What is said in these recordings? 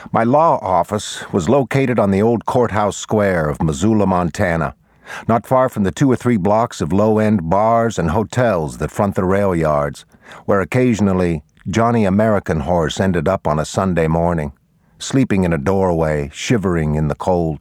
My law office was located on the old courthouse square of Missoula, Montana, not far from the 2 or 3 blocks of low-end bars and hotels that front the rail yards, where occasionally Johnny American Horse ended up on a Sunday morning, sleeping in a doorway, shivering in the cold.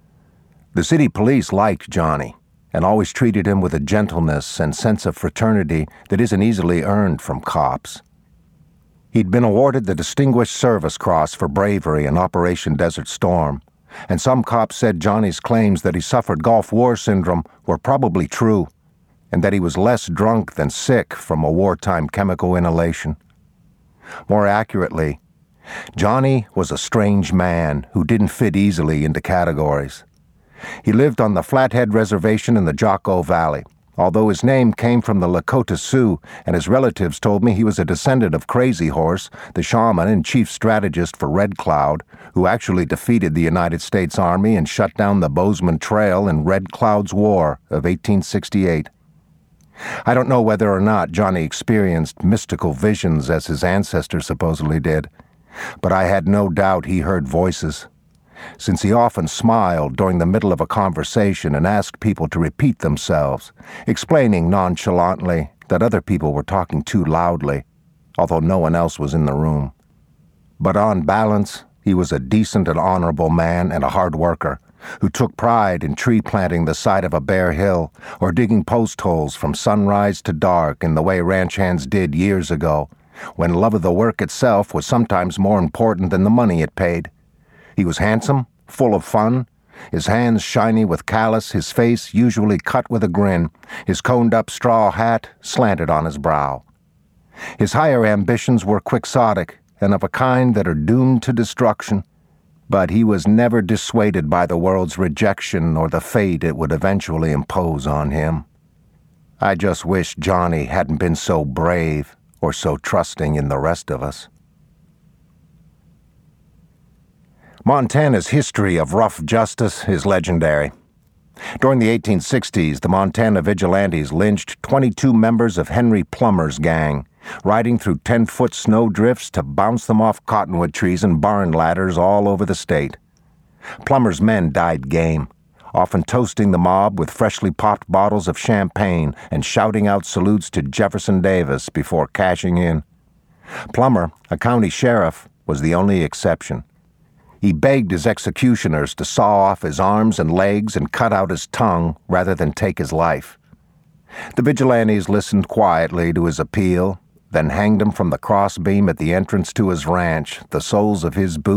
The city police liked Johnny and always treated him with a gentleness and sense of fraternity that isn't easily earned from cops. He'd been awarded the Distinguished Service Cross for bravery in Operation Desert Storm, and some cops said Johnny's claims that he suffered Gulf War syndrome were probably true, and that he was less drunk than sick from a wartime chemical inhalation. More accurately, Johnny was a strange man who didn't fit easily into categories. He lived on the Flathead Reservation in the Jocko Valley, although his name came from the Lakota Sioux, and his relatives told me he was a descendant of Crazy Horse, the shaman and chief strategist for Red Cloud, who actually defeated the United States Army and shut down the Bozeman Trail in Red Cloud's War of 1868. I don't know whether or not Johnny experienced mystical visions as his ancestors supposedly did, but I had no doubt he heard voices, since he often smiled during the middle of a conversation and asked people to repeat themselves, explaining nonchalantly that other people were talking too loudly, although no one else was in the room. But on balance, he was a decent and honorable man and a hard worker who took pride in tree planting the side of a bare hill or digging post holes from sunrise to dark in the way ranch hands did years ago, when love of the work itself was sometimes more important than the money it paid. He was handsome, full of fun, his hands shiny with callus, his face usually cut with a grin, his coned-up straw hat slanted on his brow. His higher ambitions were quixotic and of a kind that are doomed to destruction, but he was never dissuaded by the world's rejection or the fate it would eventually impose on him. I just wish Johnny hadn't been so brave or so trusting in the rest of us. Montana's history of rough justice is legendary. During the 1860s, the Montana vigilantes lynched 22 members of Henry Plummer's gang, riding through 10-foot snow drifts to bounce them off cottonwood trees and barn ladders all over the state. Plummer's men died game, often toasting the mob with freshly popped bottles of champagne and shouting out salutes to Jefferson Davis before cashing in. Plummer, a county sheriff, was the only exception. He begged his executioners to saw off his arms and legs and cut out his tongue rather than take his life. The vigilantes listened quietly to his appeal, then hanged him from the crossbeam at the entrance to his ranch, the soles of his boots